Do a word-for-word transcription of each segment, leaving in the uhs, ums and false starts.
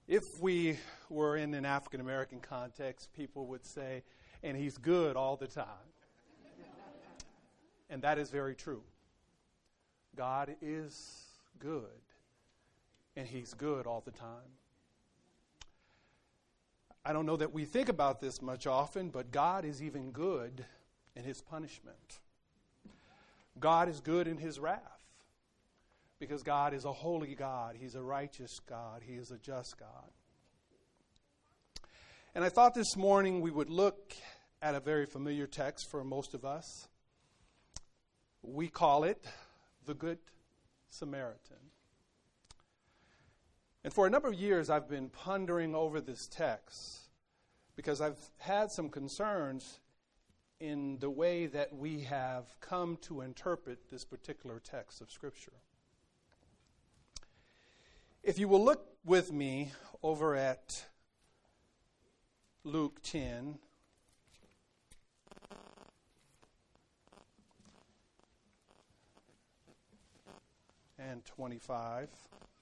If we were in an African American context, people would say, and he's good all the time. And that is very true. God is good, and he's good all the time. I don't know that we think about this much often, but God is even good in his punishment. God is good in his wrath, because God is a holy God. He's a righteous God. He is a just God. And I thought this morning we would look at a very familiar text for most of us. We call it the Good Samaritan. And for a number of years I've been pondering over this text because I've had some concerns in the way that we have come to interpret this particular text of Scripture. If you will look with me over at Luke ten, and twenty-five.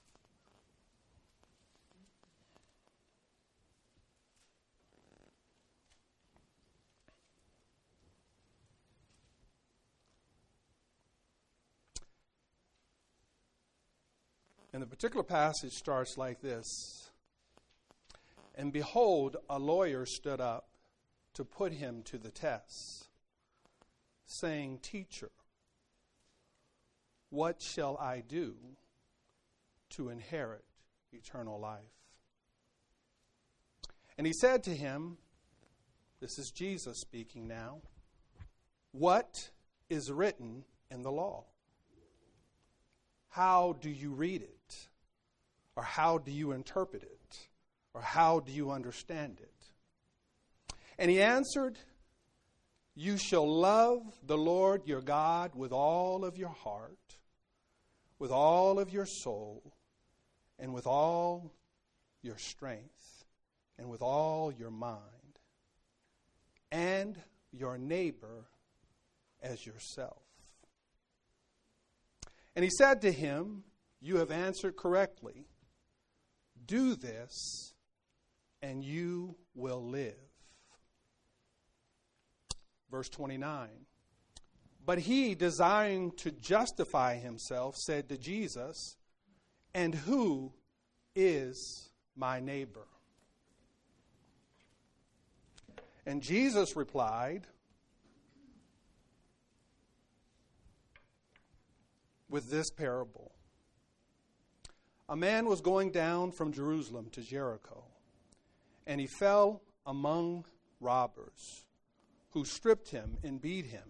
And the particular passage starts like this. And behold, a lawyer stood up to put him to the test, saying, Teacher, what shall I do to inherit eternal life? And he said to him, this is Jesus speaking now, what is written in the law? How do you read it? Or how do you interpret it? Or how do you understand it? And he answered, You shall love the Lord your God with all of your heart, with all of your soul, and with all your strength, and with all your mind, and your neighbor as yourself. And he said to him, You have answered correctly. Do this, and you will live. Verse twenty-nine. But he, desiring to justify himself, said to Jesus, And who is my neighbor? And Jesus replied with this parable. A man was going down from Jerusalem to Jericho, and he fell among robbers, who stripped him and beat him,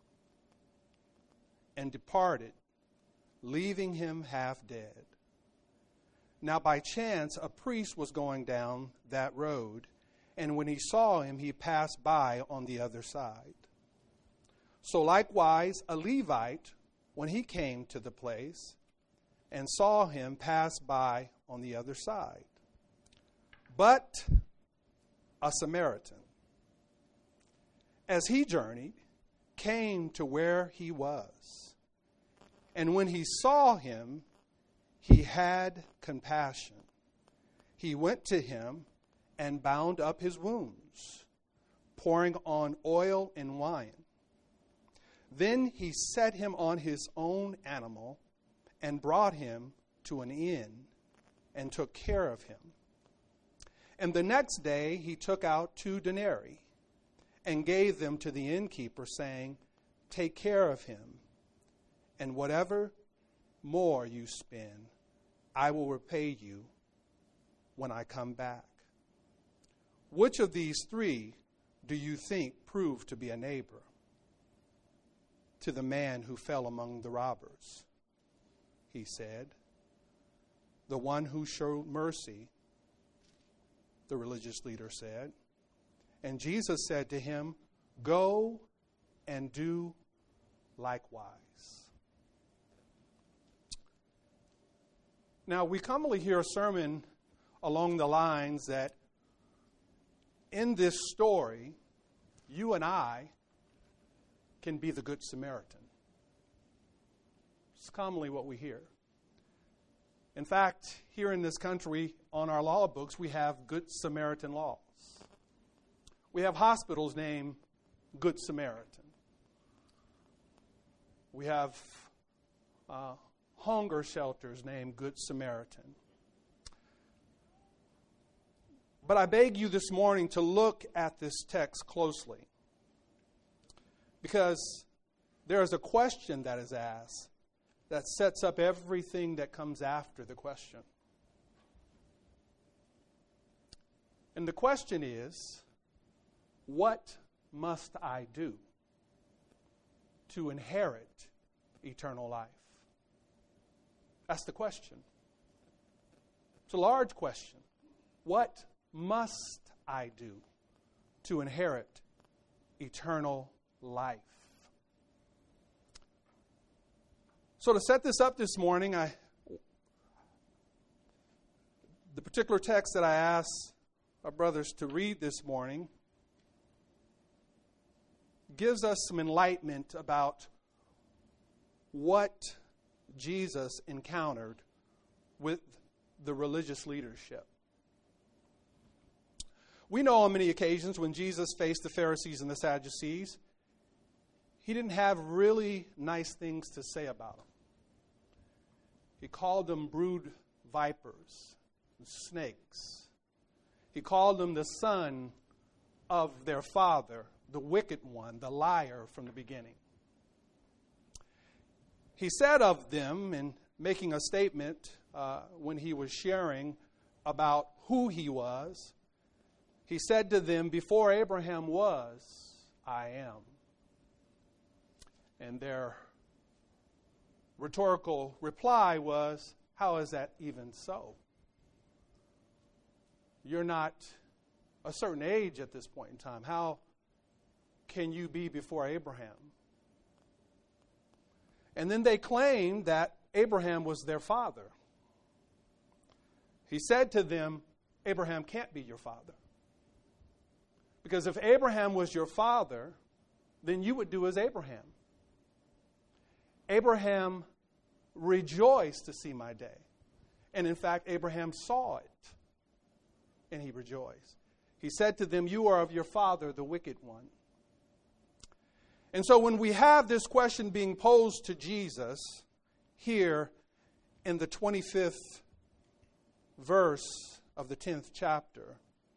and departed, leaving him half dead. Now by chance a priest was going down that road, and when he saw him, he passed by on the other side. So likewise a Levite, when he came to the place, and saw him, pass by on the other side. But a Samaritan, as he journeyed, came to where he was. And when he saw him, he had compassion. He went to him and bound up his wounds, pouring on oil and wine. Then he set him on his own animal and brought him to an inn and took care of him. And the next day he took out two denarii and gave them to the innkeeper, saying, Take care of him, and whatever more you spend, I will repay you when I come back. Which of these three do you think proved to be a neighbor to the man who fell among the robbers? He said, The one who showed mercy, the religious leader said. And Jesus said to him, Go and do likewise. Now, we commonly hear a sermon along the lines that in this story, you and I can be the Good Samaritan. It's commonly what we hear. In fact, here in this country, on our law books, we have Good Samaritan laws. We have hospitals named Good Samaritan. We have uh, hunger shelters named Good Samaritan. But I beg you this morning to look at this text closely, because there is a question that is asked that sets up everything that comes after the question. And the question is, what must I do to inherit eternal life? That's the question. It's a large question. What must I do to inherit eternal life? So to set this up this morning, I, the particular text that I asked our brothers to read this morning gives us some enlightenment about what Jesus encountered with the religious leadership. We know on many occasions when Jesus faced the Pharisees and the Sadducees, he didn't have really nice things to say about them. He called them brood vipers, and snakes. He called them the son of their father, the wicked one, the liar from the beginning. He said of them, in making a statement uh, when he was sharing about who he was, he said to them, "Before Abraham was, I am." And their rhetorical reply was, "How is that even so? You're not a certain age at this point in time. How can you be before Abraham?" And then they claimed that Abraham was their father. He said to them, "Abraham can't be your father. Because if Abraham was your father, then you would do as Abraham. Abraham rejoiced to see my day. And in fact, Abraham saw it, and he rejoiced." He said to them, "You are of your father, the wicked one." And so when we have this question being posed to Jesus here in the twenty-fifth verse of the tenth chapter,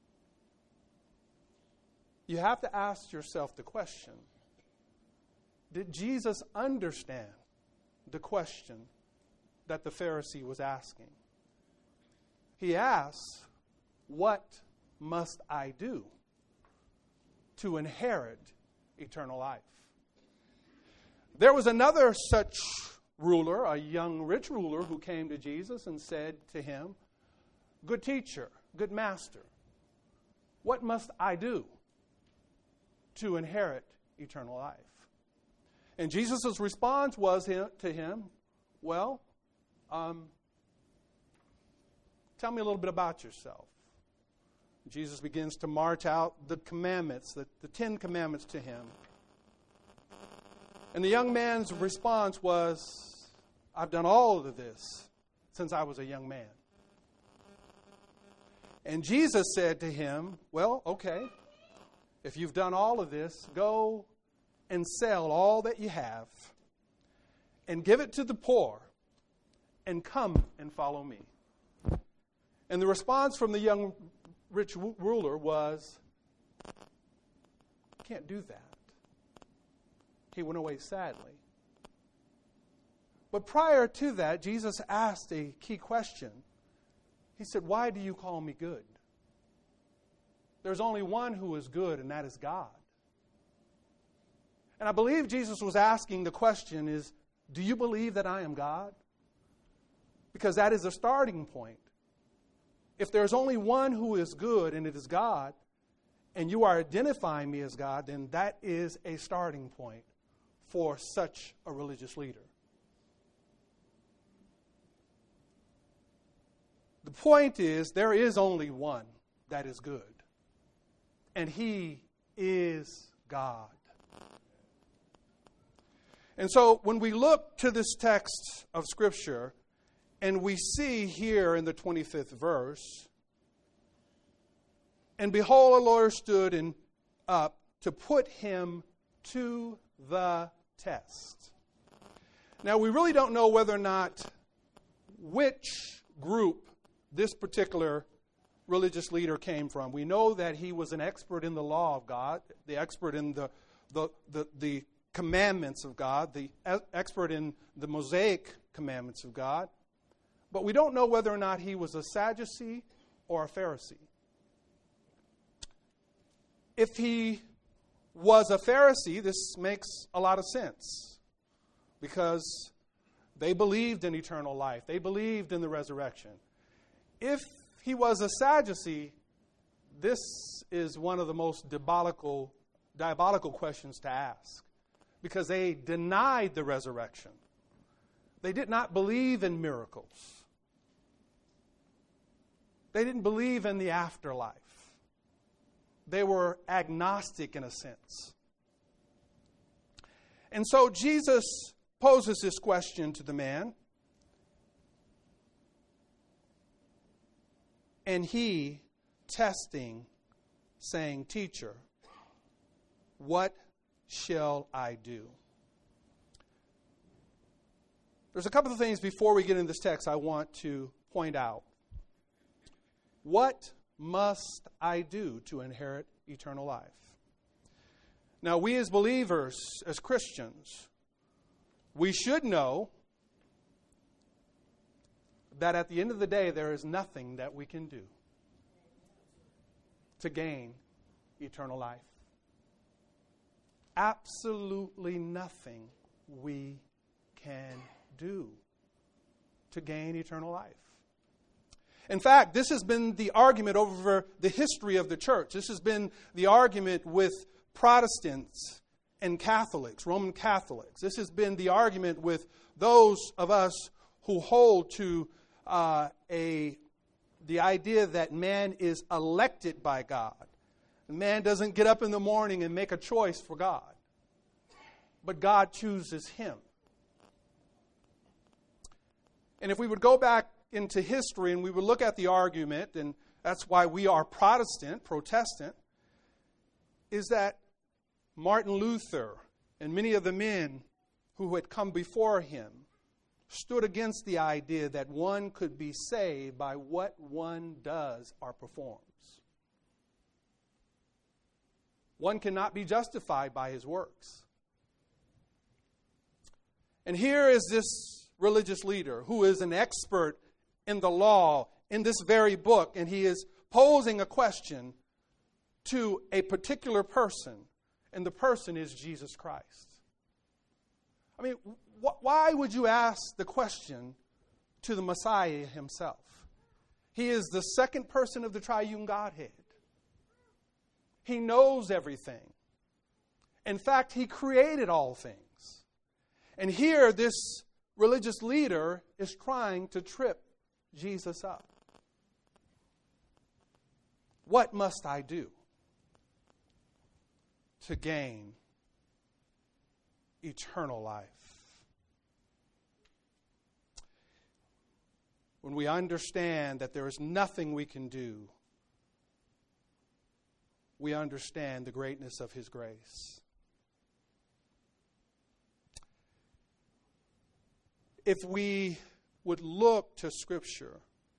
you have to ask yourself the question, did Jesus understand the question that the Pharisee was asking? He asks, "What must I do to inherit eternal life?" There was another such ruler, a young rich ruler, who came to Jesus and said to him, "Good teacher, good master, what must I do to inherit eternal life?" And Jesus' response was to him, "Well, um, tell me a little bit about yourself." Jesus begins to march out the commandments, the, the Ten Commandments to him. And the young man's response was, "I've done all of this since I was a young man." And Jesus said to him, "Well, okay, if you've done all of this, go and sell all that you have and give it to the poor and come and follow me." And the response from the young rich ruler was, "I can't do that." He went away sadly. But prior to that, Jesus asked a key question. He said, "Why do you call me good? There's only one who is good, and that is God." And I believe Jesus was asking the question is, do you believe that I am God? Because that is a starting point. If there's only one who is good, and it is God, and you are identifying me as God, then that is a starting point for such a religious leader. The point is, there is only one that is good, and He is God. And so when we look to this text of Scripture, And we see here in the twenty-fifth verse, and behold, a lawyer stood in, up to put him to the test. Now, we really don't know whether or not which group this particular religious leader came from. We know that he was an expert in the law of God, the expert in the the the, the commandments of God, the expert in the Mosaic commandments of God. But we don't know whether or not he was a Sadducee or a Pharisee. If he was a Pharisee, this makes a lot of sense, because they believed in eternal life. They believed in the resurrection. If he was a Sadducee, this is one of the most diabolical, diabolical questions to ask, because they denied the resurrection. They did not believe in miracles. They didn't believe in the afterlife. They were agnostic in a sense. And so Jesus poses this question to the man, and he, testing, saying, "Teacher, what shall I do?" There's a couple of things before we get into this text I want to point out. What must I do to inherit eternal life? Now, we as believers, as Christians, we should know that at the end of the day, there is nothing that we can do to gain eternal life. Absolutely nothing we can do to gain eternal life. In fact, this has been the argument over the history of the church. This has been the argument with Protestants and Catholics, Roman Catholics. This has been the argument with those of us who hold to uh, a the idea that man is elected by God. Man doesn't get up in the morning and make a choice for God, but God chooses him. And if we would go back into history and we would look at the argument, and that's why we are Protestant, Protestant, is that Martin Luther and many of the men who had come before him stood against the idea that one could be saved by what one does or performs. One cannot be justified by his works. And here is this religious leader who is an expert in the law, in this very book, and he is posing a question to a particular person, and the person is Jesus Christ. I mean, wh- why would you ask the question to the Messiah himself? He is the second person of the triune Godhead. He knows everything. In fact, he created all things. And here, this religious leader is trying to trip Jesus up. What must I do to gain eternal life? When we understand that there is nothing we can do, we understand the greatness of his grace. If we would look to Scripture,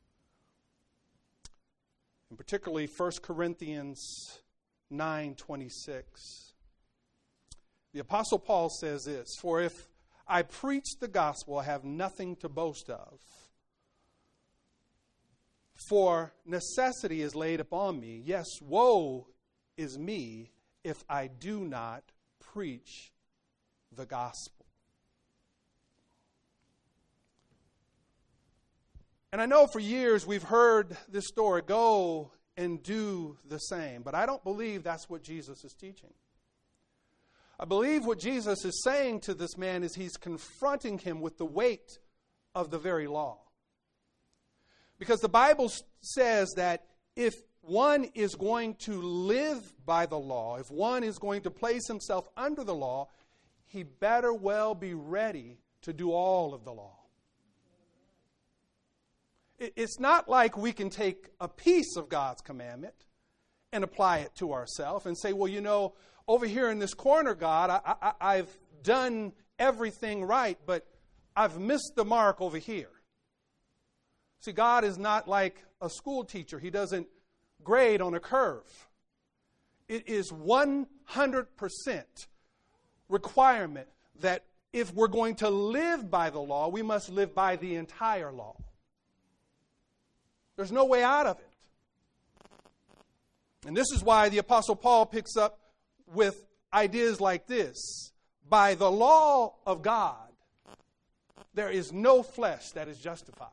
and particularly First Corinthians nine twenty-six, the Apostle Paul says this: "For if I preach the gospel, I have nothing to boast of. For necessity is laid upon me. Yes, woe is me if I do not preach the gospel." And I know for years we've heard this story, go and do the same. But I don't believe that's what Jesus is teaching. I believe what Jesus is saying to this man is he's confronting him with the weight of the very law. Because the Bible says that if one is going to live by the law, if one is going to place himself under the law, he better well be ready to do all of the law. It's not like we can take a piece of God's commandment and apply it to ourselves and say, well, you know, over here in this corner, God, I, I, I've done everything right, but I've missed the mark over here. See, God is not like a school teacher. He doesn't grade on a curve. It is one hundred percent requirement that if we're going to live by the law, we must live by the entire law. There's no way out of it. And this is why the Apostle Paul picks up with ideas like this. By the law of God, there is no flesh that is justified.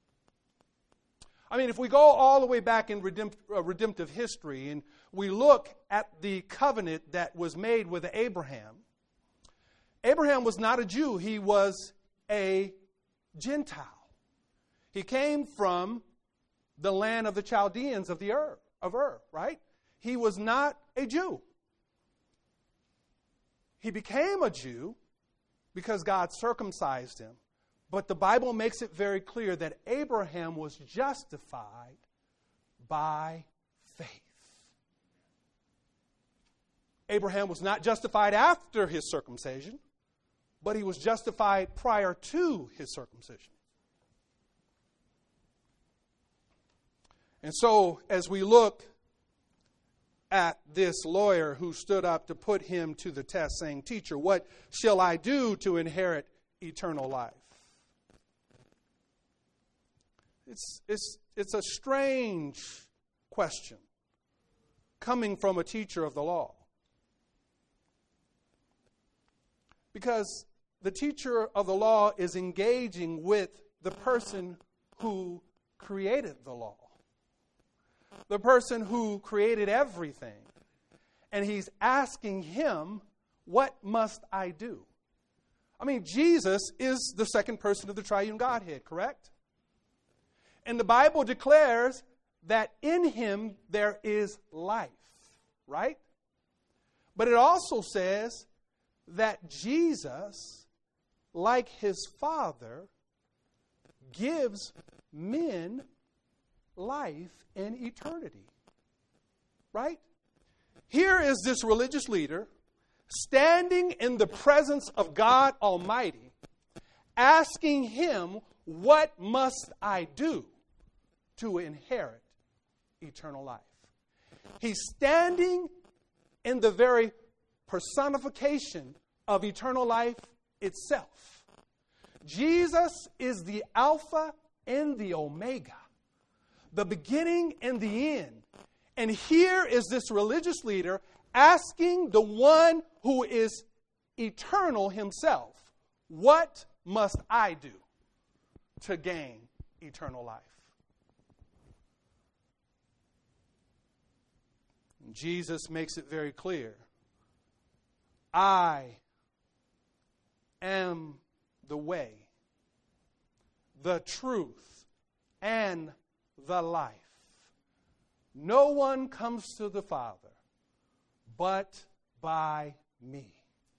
I mean, if we go all the way back in redempt, uh, redemptive history and we look at the covenant that was made with Abraham, Abraham was not a Jew. He was a Gentile. He came from the land of the Chaldeans of the Ur, of Ur, right? He was not a Jew. He became a Jew because God circumcised him. But the Bible makes it very clear that Abraham was justified by faith. Abraham was not justified after his circumcision, but he was justified prior to his circumcision. And so, as we look at this lawyer who stood up to put him to the test, saying, "Teacher, what shall I do to inherit eternal life?" It's, it's, it's a strange question coming from a teacher of the law. Because the teacher of the law is engaging with the person who created the law. The person who created everything. And he's asking him, what must I do? I mean, Jesus is the second person of the triune Godhead, correct? And the Bible declares that in him there is life, right? But it also says that Jesus, like his Father, gives men life in eternity, right? Here is this religious leader standing in the presence of God Almighty, asking him, what must I do to inherit eternal life? He's standing in the very personification of eternal life itself. Jesus is the Alpha and the Omega, the beginning and the end. And here is this religious leader asking the one who is eternal himself, what must I do to gain eternal life? And Jesus makes it very clear. I am the way, the truth, and the life. No one comes to the Father but by me.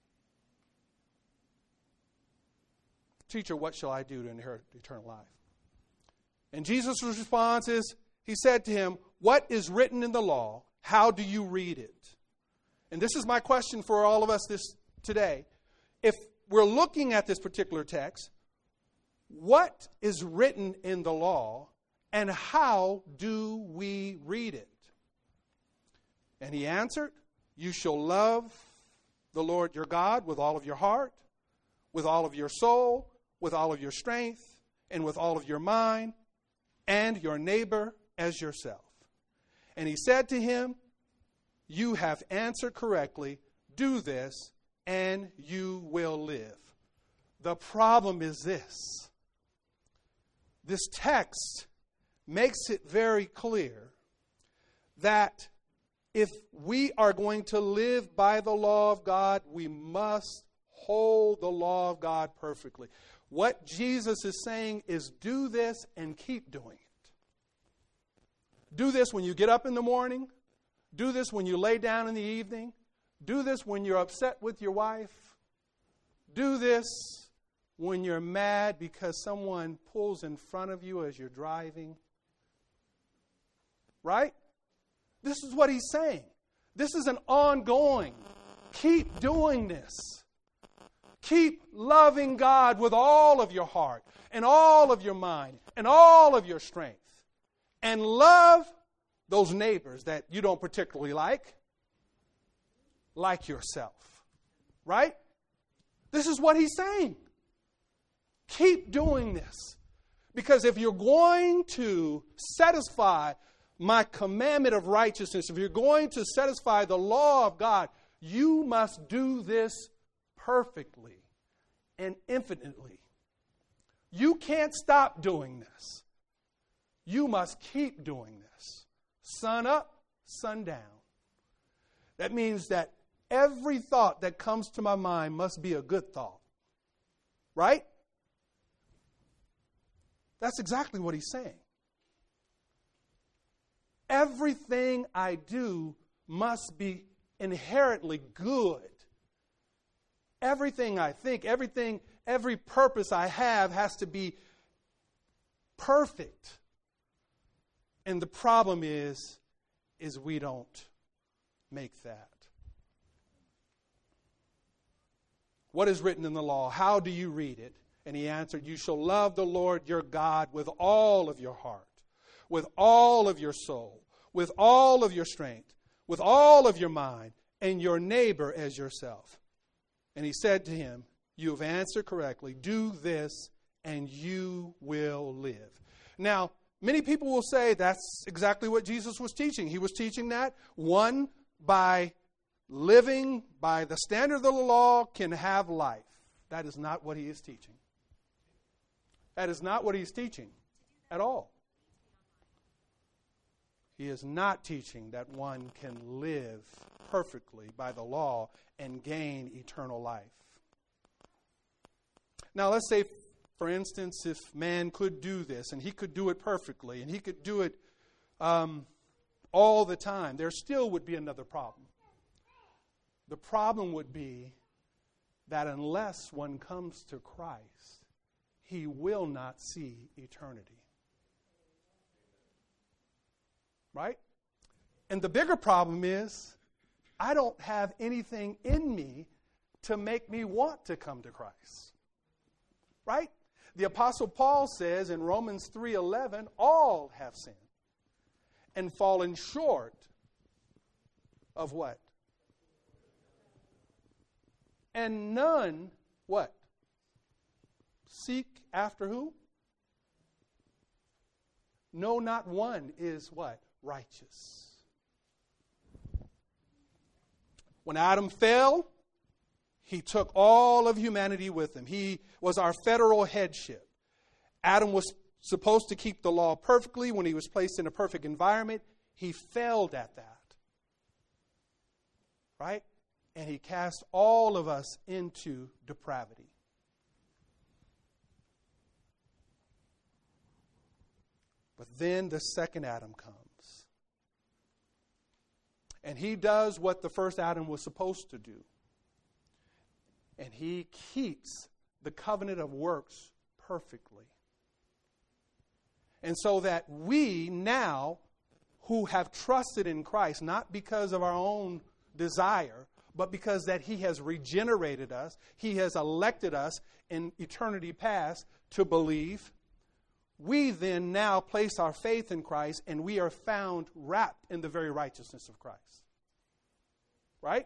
Teacher, what shall I do to inherit eternal life? And Jesus' response is, he said to him, what is written in the law? How do you read it? And this is my question for all of us this today. If we're looking at this particular text, what is written in the law and how do we read it? And he answered, you shall love the Lord your God with all of your heart, with all of your soul, with all of your strength, and with all of your mind, and your neighbor as yourself. And he said to him, you have answered correctly. Do this, and you will live. The problem is this. This text makes it very clear that if we are going to live by the law of God, we must hold the law of God perfectly. What Jesus is saying is do this and keep doing it. Do this when you get up in the morning. Do this when you lay down in the evening. Do this when you're upset with your wife. Do this when you're mad because someone pulls in front of you as you're driving? Right? This is what he's saying. This is an ongoing. Keep doing this. Keep loving God with all of your heart and all of your mind and all of your strength. And love those neighbors that you don't particularly like, like yourself. Right? This is what he's saying. Keep doing this. Because if you're going to satisfy my commandment of righteousness, if you're going to satisfy the law of God, you must do this perfectly and infinitely. You can't stop doing this. You must keep doing this. Sun up, sun down. That means that every thought that comes to my mind must be a good thought. Right? That's exactly what he's saying. Everything I do must be inherently good. Everything I think, everything, every purpose I have has to be perfect. And the problem is, is we don't make that. What is written in the law? How do you read it? And he answered, you shall love the Lord your God with all of your heart, with all of your soul, with all of your strength, with all of your mind, and your neighbor as yourself. And he said to him, you have answered correctly. Do this, and you will live. Now, many people will say that's exactly what Jesus was teaching. He was teaching that one, by living by the standard of the law, can have life. That is not what he is teaching. That is not what he is teaching at all. He is not teaching that one can live perfectly by the law and gain eternal life. Now, let's say, for instance, if man could do this, and he could do it perfectly, and he could do it um, all the time, there still would be another problem. The problem would be that unless one comes to Christ, he will not see eternity. Right? And the bigger problem is, I don't have anything in me to make me want to come to Christ. Right? The Apostle Paul says in Romans three eleven, all have sinned and fallen short of what? And none, what? Seek after who? No, not one is what? Righteous. When Adam fell, he took all of humanity with him. He was our federal headship. Adam was supposed to keep the law perfectly when he was placed in a perfect environment. He failed at that. Right? And he cast all of us into depravity. But then the second Adam comes. And he does what the first Adam was supposed to do. And he keeps the covenant of works perfectly. And so that we now, who have trusted in Christ, not because of our own desire, but because that he has regenerated us, he has elected us in eternity past to believe, we then now place our faith in Christ, and we are found wrapped in the very righteousness of Christ. Right?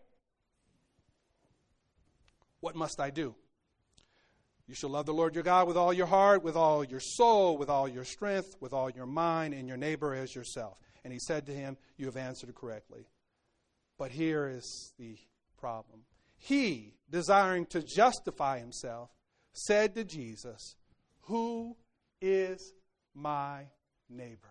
What must I do? You shall love the Lord your God with all your heart, with all your soul, with all your strength, with all your mind, and your neighbor as yourself. And he said to him, you have answered correctly. But here is the problem. He, desiring to justify himself, said to Jesus, who is my neighbor?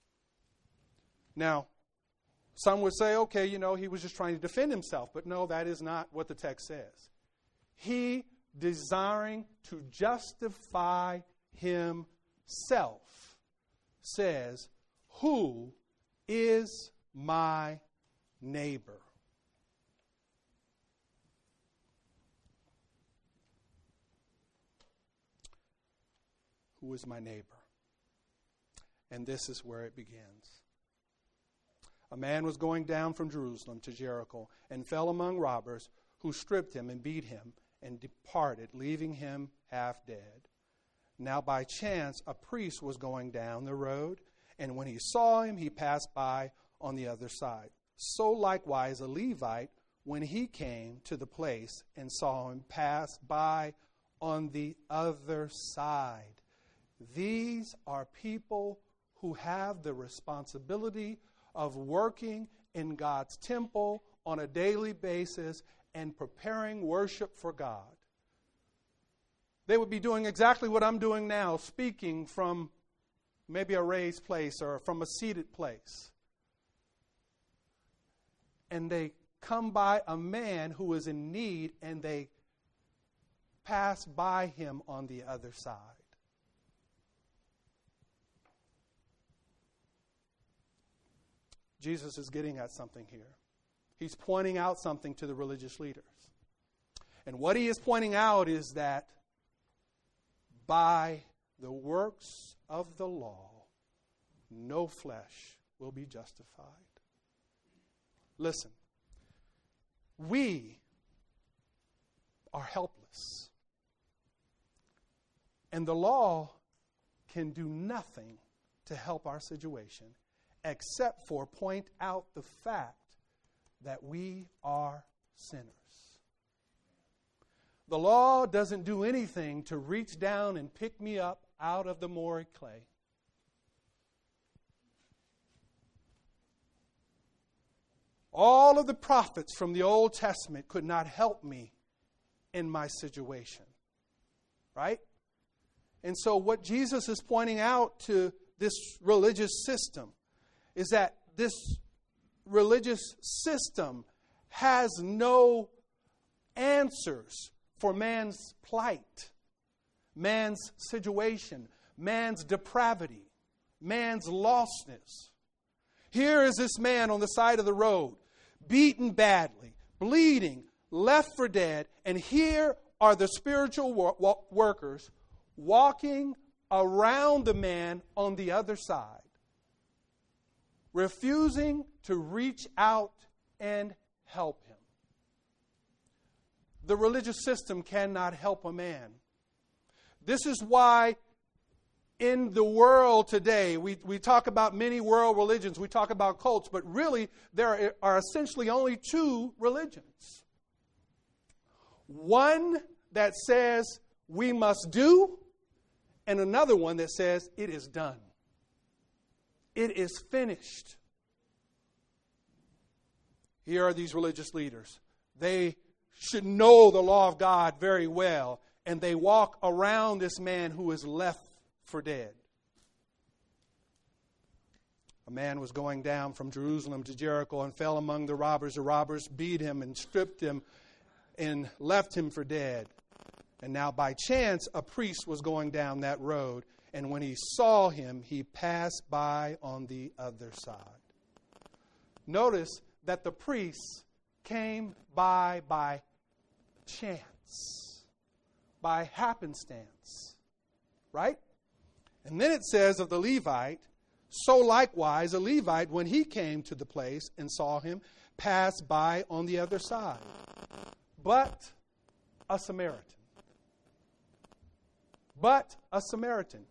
Now, some would say, okay, you know, he was just trying to defend himself. But no, that is not what the text says. He, desiring to justify himself, says, who is my neighbor? who is my neighbor. And this is where it begins. A man was going down from Jerusalem to Jericho and fell among robbers, who stripped him and beat him and departed, leaving him half dead. Now by chance a priest was going down the road, and when he saw him, he passed by on the other side. So likewise a Levite, when he came to the place and saw him, passed by on the other side. These are people who have the responsibility of working in God's temple on a daily basis and preparing worship for God. They would be doing exactly what I'm doing now, speaking from maybe a raised place or from a seated place. And they come by a man who is in need, and they pass by him on the other side. Jesus is getting at something here. He's pointing out something to the religious leaders. And what he is pointing out is that by the works of the law, no flesh will be justified. Listen, we are helpless. And the law can do nothing to help our situation except for point out the fact that we are sinners. The law doesn't do anything to reach down and pick me up out of the miry clay. All of the prophets from the Old Testament could not help me in my situation. Right? And so what Jesus is pointing out to this religious system is that this religious system has no answers for man's plight, man's situation, man's depravity, man's lostness. Here is this man on the side of the road, beaten badly, bleeding, left for dead, and here are the spiritual wor- workers walking around the man on the other side, refusing to reach out and help him. The religious system cannot help a man. This is why in the world today, we, we talk about many world religions, we talk about cults, but really there are essentially only two religions. One that says we must do, and another one that says it is done. It is finished. Here are these religious leaders. They should know the law of God very well, and they walk around this man who is left for dead. A man was going down from Jerusalem to Jericho and fell among the robbers. The robbers beat him and stripped him and left him for dead. And now by chance a priest was going down that road, and when he saw him, he passed by on the other side. Notice that the priests came by by chance, by happenstance, right? And then it says of the Levite, so likewise a Levite, when he came to the place and saw him, passed by on the other side. But a Samaritan. But a Samaritan.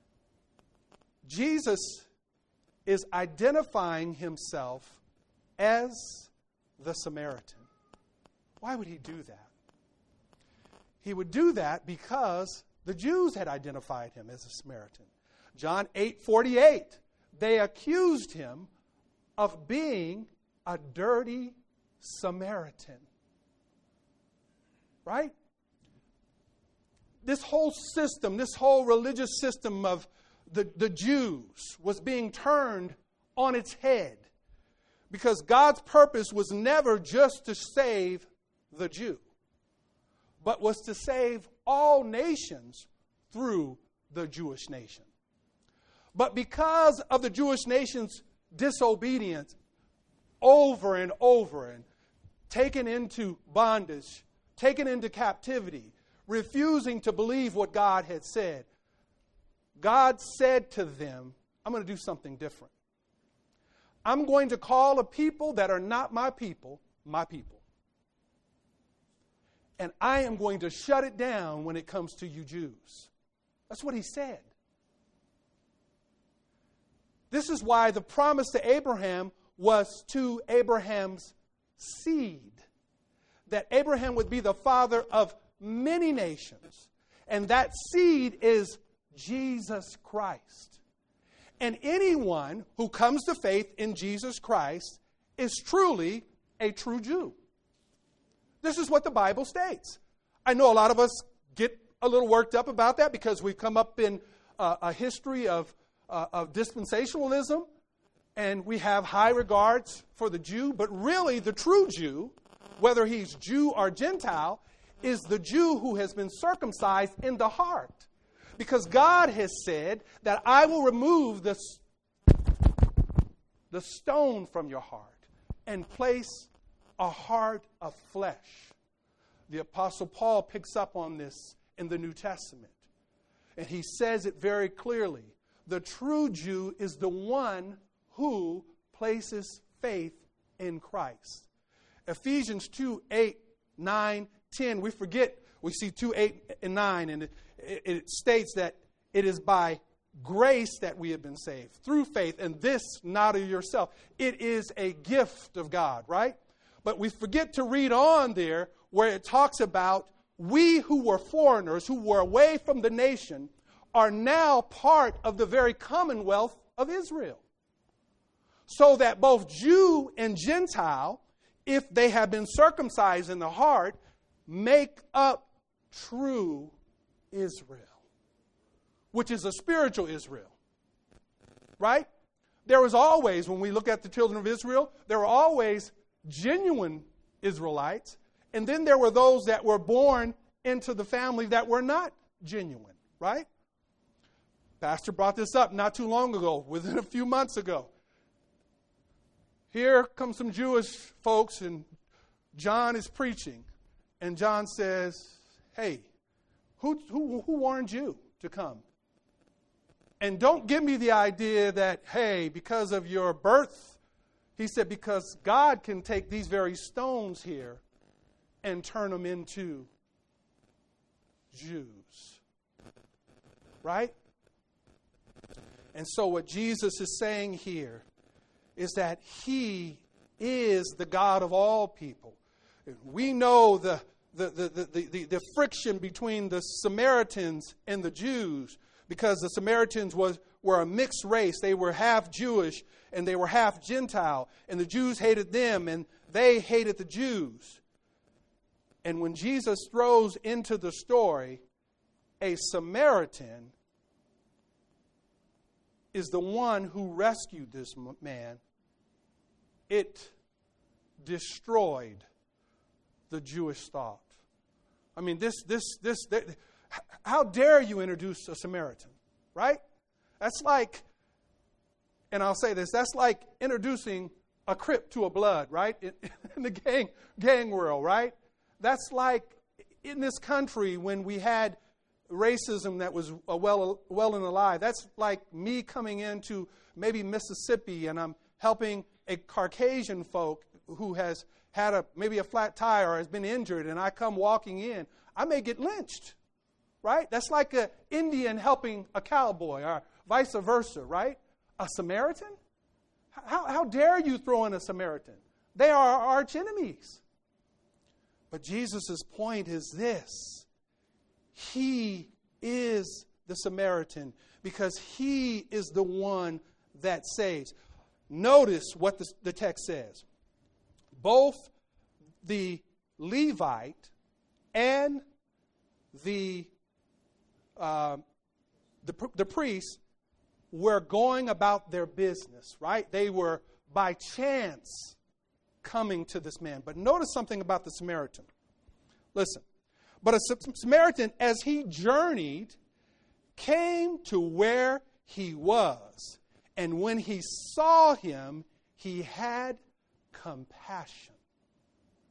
Jesus is identifying himself as the Samaritan. Why would he do that? He would do that because the Jews had identified him as a Samaritan. John eight forty-eight, they accused him of being a dirty Samaritan. Right? This whole system, this whole religious system of the, the Jews was being turned on its head. Because God's purpose was never just to save the Jew, but was to save all nations through the Jewish nation. But because of the Jewish nation's disobedience over and over and taken into bondage, taken into captivity, refusing to believe what God had said, God said to them, I'm going to do something different. I'm going to call a people that are not my people, my people. And I am going to shut it down when it comes to you Jews. That's what he said. This is why the promise to Abraham was to Abraham's seed. That Abraham would be the father of many nations. And that seed is Jesus Christ. And anyone who comes to faith in Jesus Christ is truly a true Jew. This is what the Bible states. I know a lot of us get a little worked up about that because we've come up in uh, a history of, uh, of dispensationalism, and we have high regards for the Jew, but really the true Jew, whether he's Jew or Gentile, is the Jew who has been circumcised in the heart. Because God has said that I will remove the, the stone from your heart and place a heart of flesh. The Apostle Paul picks up on this in the New Testament. And he says it very clearly. The true Jew is the one who places faith in Christ. Ephesians two, eight, nine, ten, we forget, we see two, eight, and nine, and it, it, it states that it is by grace that we have been saved, through faith, and this not of yourself. It is a gift of God, right? But we forget to read on there where it talks about we who were foreigners, who were away from the nation, are now part of the very commonwealth of Israel. So that both Jew and Gentile, if they have been circumcised in the heart, make up true Israel, which is a spiritual Israel. Right? There was always, when we look at the children of Israel, there were always genuine Israelites, and then there were those that were born into the family that were not genuine, right? Pastor brought this up not too long ago, within a few months ago. Here come some Jewish folks, and John is preaching, and John says, hey, who, who, who warned you to come? And don't give me the idea that, hey, because of your birth, he said, because God can take these very stones here and turn them into Jews. Right? And so what Jesus is saying here is that he is the God of all people. We know the, the, the, the, the, the friction between the Samaritans and the Jews, because the Samaritans was, were a mixed race. They were half Jewish and they were half Gentile. And the Jews hated them and they hated the Jews. And when Jesus throws into the story a Samaritan is the one who rescued this man, it destroyed the Jewish thought. I mean, this, this, this, this, how dare you introduce a Samaritan, right? That's like, and I'll say this, that's like introducing a Crip to a Blood, right? In, in the gang, gang world, right? That's like in this country when we had racism that was well, well and alive. That's like me coming into maybe Mississippi and I'm helping a Caucasian folk who has had a maybe a flat tire or has been injured, and I come walking in. I may get lynched, right? That's like an Indian helping a cowboy or vice versa, right? A Samaritan? How, how dare you throw in a Samaritan? They are our arch enemies. But Jesus' point is this. He is the Samaritan because he is the one that saves. Notice what the, the text says. Both the Levite and the, uh, the, the priest were going about their business, right? They were by chance coming to this man. But notice something about the Samaritan. Listen. But a Samaritan, as he journeyed, came to where he was. And when he saw him, he had compassion.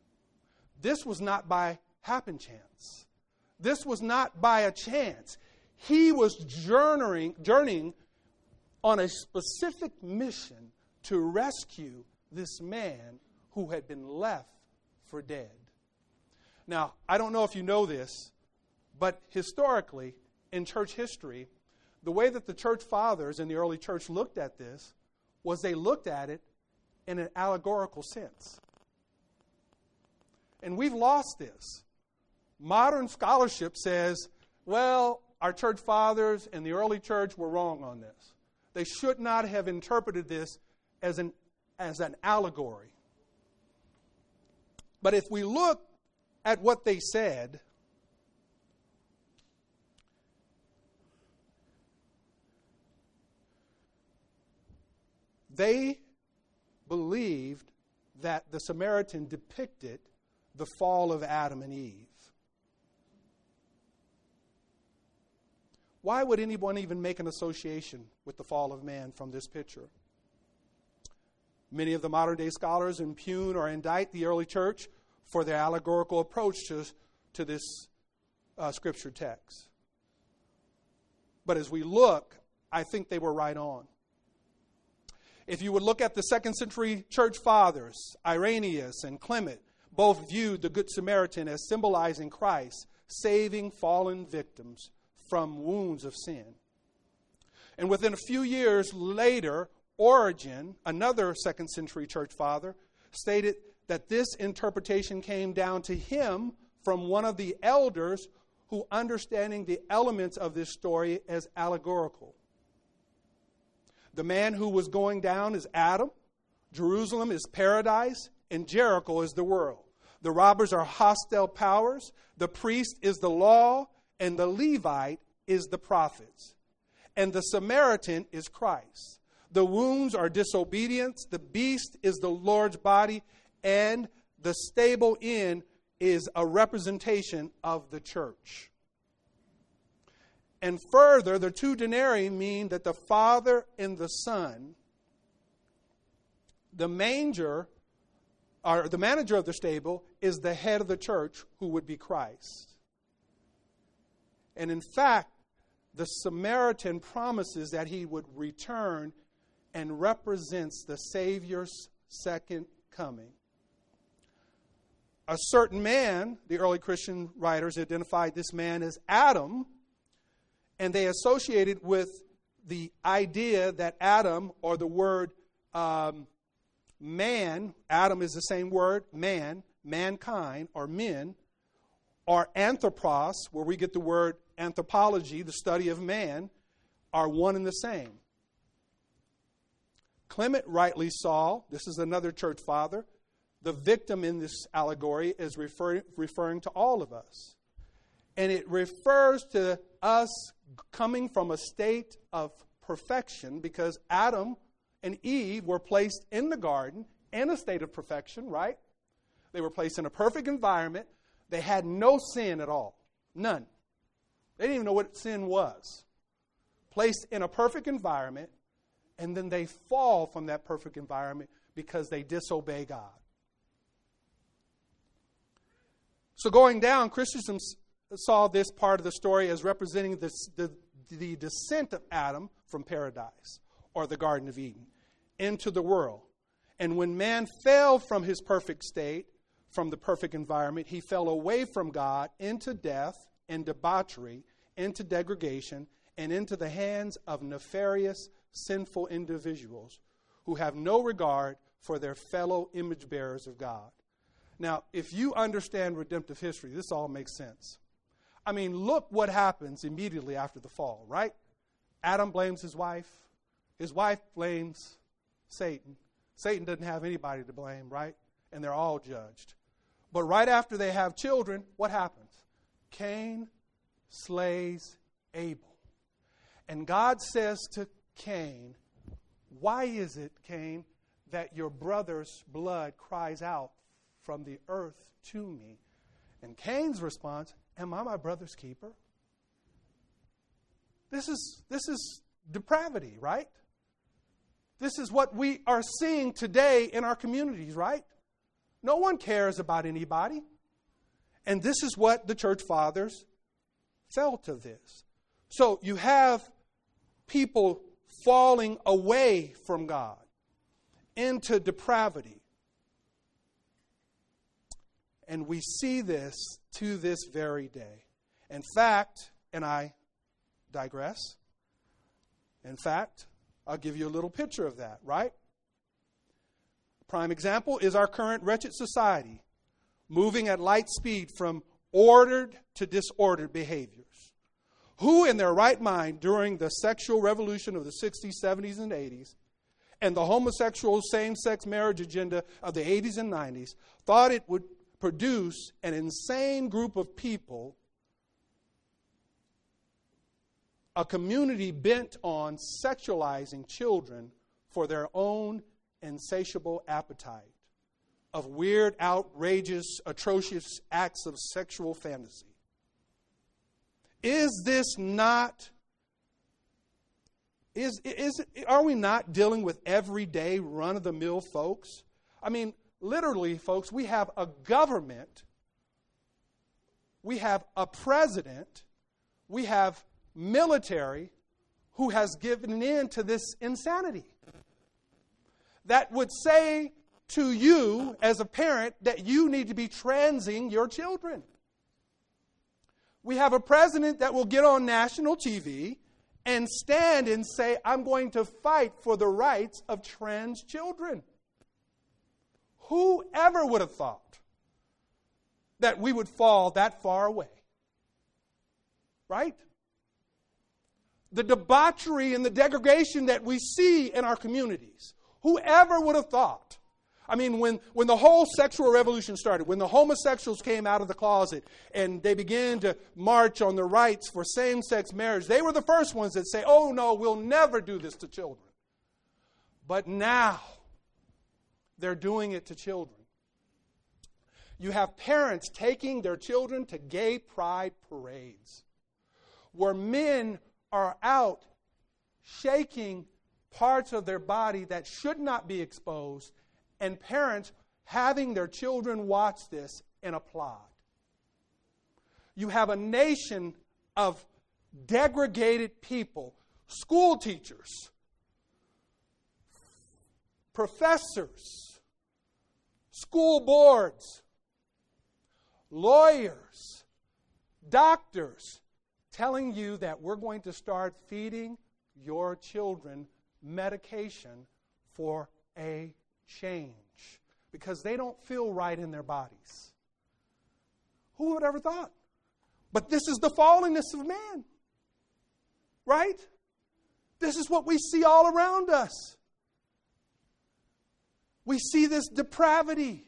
This was not by happen chance. This was not by a chance. He was journeying, journeying on a specific mission to rescue this man who had been left for dead. Now, I don't know if you know this, but historically, in church history, the way that the church fathers in the early church looked at this was they looked at it in an allegorical sense. And we've lost this. Modern scholarship says, well, our church fathers and the early church were wrong on this. They should not have interpreted this as an, as an allegory. But if we look at what they said, they believed that the Samaritan depicted the fall of Adam and Eve. Why would anyone even make an association with the fall of man from this picture? Many of the modern day scholars impugn or indict the early church for their allegorical approach to, to this uh, scripture text. But as we look, I think they were right on. If you would look at the second century church fathers, Irenaeus and Clement, both viewed the Good Samaritan as symbolizing Christ, saving fallen victims from wounds of sin. And within a few years later, Origen, another second century church father, stated that this interpretation came down to him from one of the elders who understanding the elements of this story as allegorical. The man who was going down is Adam, Jerusalem is paradise, and Jericho is the world. The robbers are hostile powers, the priest is the law, and the Levite is the prophets. And the Samaritan is Christ. The wounds are disobedience, the beast is the Lord's body, and the stable inn is a representation of the church. And further, the two denarii mean that the Father and the Son, the manger, or the manager of the stable, is the head of the church, who would be Christ. And in fact, the Samaritan promises that he would return and represents the Savior's second coming. A certain man, the early Christian writers identified this man as Adam, and they associated with the idea that Adam, or the word um, man, Adam is the same word, man, mankind, or men, or anthropos, where we get the word anthropology, the study of man, are one and the same. Clement rightly saw, this is another church father, the victim in this allegory is refer, referring to all of us. And it refers to us coming from a state of perfection, because Adam and Eve were placed in the garden in a state of perfection, right? They were placed in a perfect environment. They had no sin at all. None. They didn't even know what sin was. Placed in a perfect environment, and then they fall from that perfect environment because they disobey God. So going down, Christians saw this part of the story as representing the, the, the descent of Adam from paradise, or the Garden of Eden, into the world. And when man fell from his perfect state, from the perfect environment, he fell away from God into death and debauchery, into degradation, and into the hands of nefarious, sinful individuals who have no regard for their fellow image bearers of God. Now, if you understand redemptive history, this all makes sense. I mean, look what happens immediately after the fall, right? Adam blames his wife. His wife blames Satan. Satan doesn't have anybody to blame, right? And they're all judged. But right after they have children, what happens? Cain slays Abel. And God says to Cain, why is it, Cain, that your brother's blood cries out from the earth to me? And Cain's response, am I my brother's keeper? This is, this is depravity, right? This is what we are seeing today in our communities, right? No one cares about anybody. And this is what the church fathers felt of this. So you have people falling away from God into depravity. And we see this to this very day. In fact, and I digress, in fact, I'll give you a little picture of that, right? Prime example is our current wretched society, moving at light speed from ordered to disordered behaviors. Who in their right mind during the sexual revolution of the sixties, seventies, and eighties, and the homosexual same-sex marriage agenda of the eighties and nineties, thought it would produce an insane group of people, a community bent on sexualizing children for their own insatiable appetite of weird, outrageous, atrocious acts of sexual fantasy? Is this not, is, is, are we not dealing with everyday run-of-the-mill folks? I mean, literally, folks, we have a government, we have a president, we have military who has given in to this insanity. That would say to you as a parent that you need to be transing your children. We have a president that will get on national T V and stand and say, I'm going to fight for the rights of trans children. Whoever would have thought that we would fall that far away? Right? The debauchery and the degradation that we see in our communities. Whoever would have thought? I mean, when, when the whole sexual revolution started, when the homosexuals came out of the closet and they began to march on the rights for same-sex marriage, they were the first ones that say, oh no, we'll never do this to children. But now, they're doing it to children. You have parents taking their children to gay pride parades where men are out shaking parts of their body that should not be exposed, and parents having their children watch this and applaud. You have a nation of degraded people, school teachers, professors, school boards, lawyers, doctors, telling you that we're going to start feeding your children medication for a change because they don't feel right in their bodies. Who would ever thought? But this is the fallenness of man. Right? This is what we see all around us. We see this depravity.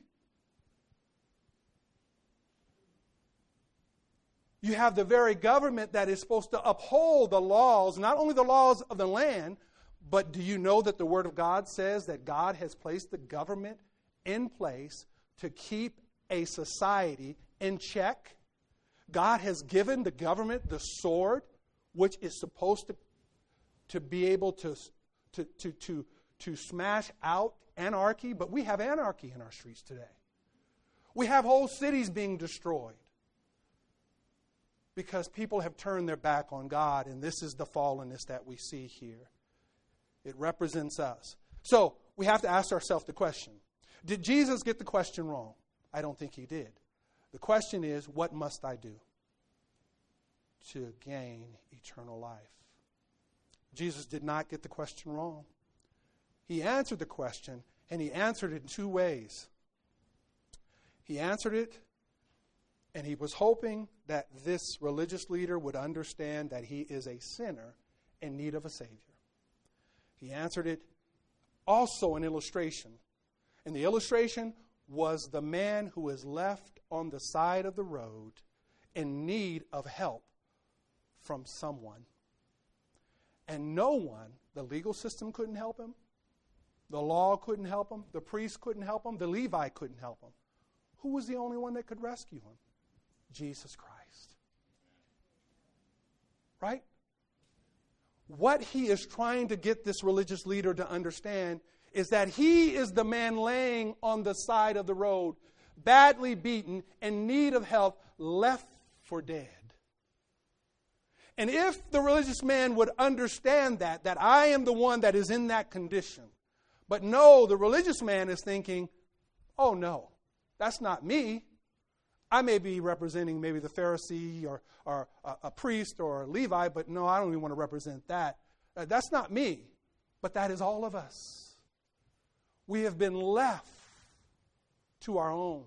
You have the very government that is supposed to uphold the laws, not only the laws of the land, but do you know that the Word of God says that God has placed the government in place to keep a society in check? God has given the government the sword, which is supposed to, to be able to, to, to, to, to smash out anarchy, but we have anarchy in our streets today. We have whole cities being destroyed because people have turned their back on God, and this is the fallenness that we see here. It represents us. So we have to ask ourselves the question, did Jesus get the question wrong? I don't think he did. The question is, what must I do to gain eternal life? Jesus did not get the question wrong. He answered the question, and he answered it in two ways. He answered it, and he was hoping that this religious leader would understand that he is a sinner in need of a Savior. He answered it also in illustration. And the illustration was the man who is left on the side of the road in need of help from someone. And no one, the legal system couldn't help him. The law couldn't help him. The priest couldn't help him. The Levite couldn't help him. Who was the only one that could rescue him? Jesus Christ. Right? What he is trying to get this religious leader to understand is that he is the man laying on the side of the road, badly beaten, in need of help, left for dead. And if the religious man would understand that, that I am the one that is in that condition, but no, the religious man is thinking, oh no, that's not me. I may be representing maybe the Pharisee or, or a, a priest or a Levi, but no, I don't even want to represent that. Uh, that's not me, but that is all of us. We have been left to our own.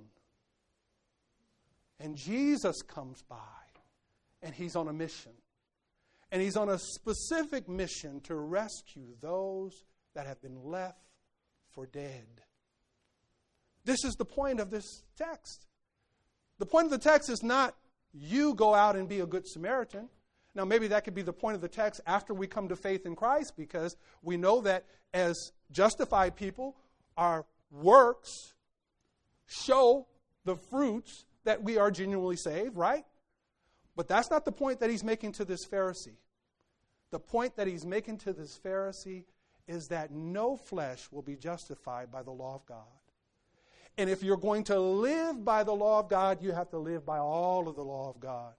And Jesus comes by, and he's on a mission. And he's on a specific mission to rescue those that have been left for dead. This is the point of this text. The point of the text is not you go out and be a good Samaritan. Now, maybe that could be the point of the text after we come to faith in Christ, because we know that as justified people, our works show the fruits that we are genuinely saved, right? But that's not the point that he's making to this Pharisee. The point that he's making to this Pharisee is that no flesh will be justified by the law of God. And if you're going to live by the law of God, you have to live by all of the law of God.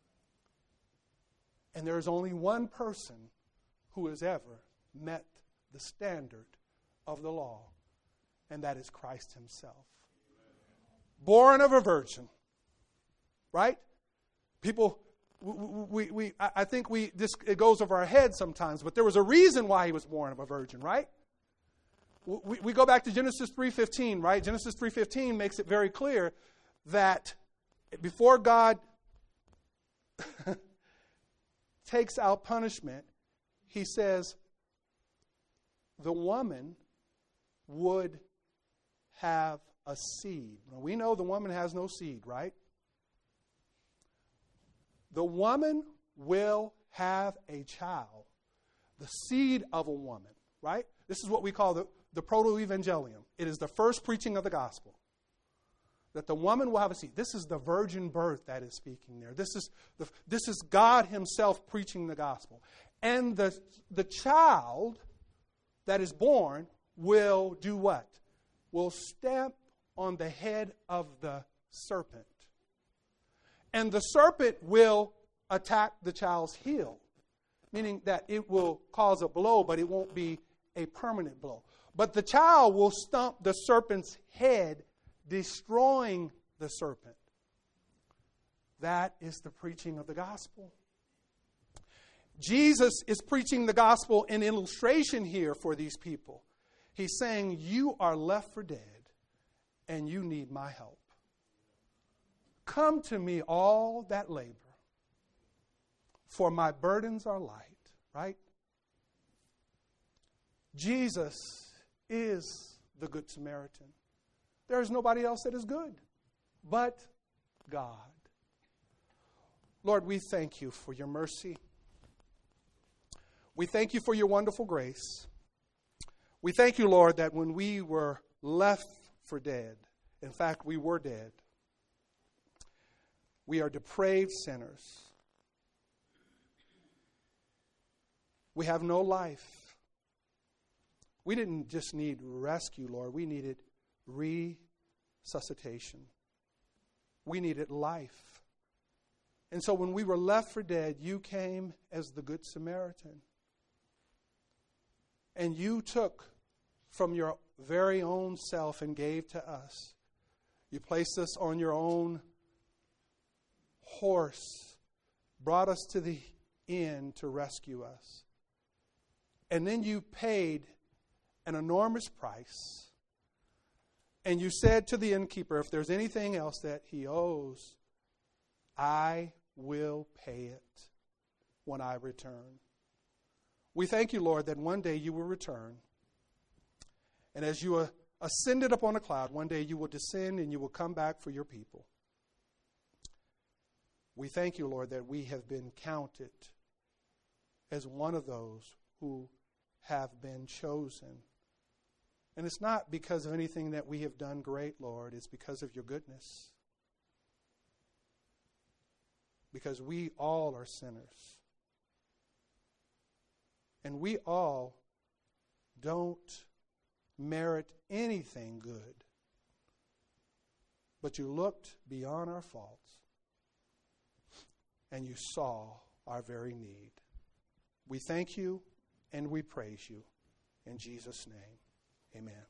And there is only one person who has ever met the standard of the law, and that is Christ himself. Born of a virgin, right? People, we, we, we I think we this it goes over our heads sometimes, but there was a reason why he was born of a virgin, right? We, we go back to Genesis three fifteen, right? Genesis three fifteen makes it very clear that before God takes out punishment, he says the woman would have a seed. Now, we know the woman has no seed, right? The woman will have a child, the seed of a woman, right? This is what we call the, the proto-evangelium. It is the first preaching of the gospel, that the woman will have a seed. This is the virgin birth that is speaking there. This is the, this is God himself preaching the gospel. And the, the child that is born will do what? Will stamp on the head of the serpent. And the serpent will attack the child's heel, meaning that it will cause a blow, but it won't be a permanent blow. But the child will stomp the serpent's head, destroying the serpent. That is the preaching of the gospel. Jesus is preaching the gospel in illustration here for these people. He's saying, you are left for dead, and you need my help. Come to me, all that labor, for my burdens are light, right? Jesus is the Good Samaritan. There is nobody else that is good but God. Lord, we thank you for your mercy. We thank you for your wonderful grace. We thank you, Lord, that when we were left for dead, in fact, we were dead, we are depraved sinners. We have no life. We didn't just need rescue, Lord. We needed resuscitation. We needed life. And so when we were left for dead, you came as the Good Samaritan. And you took from your very own self and gave to us. You placed us on your own horse, brought us to the inn to rescue us. And then you paid an enormous price. And you said to the innkeeper, if there's anything else that he owes, I will pay it when I return. We thank you, Lord, that one day you will return. And as you ascended upon a cloud, one day you will descend and you will come back for your people. We thank you, Lord, that we have been counted as one of those who have been chosen. And it's not because of anything that we have done great, Lord. It's because of your goodness. Because we all are sinners. And we all don't merit anything good. But you looked beyond our faults and you saw our very need. We thank you and we praise you. In Jesus' name, amen.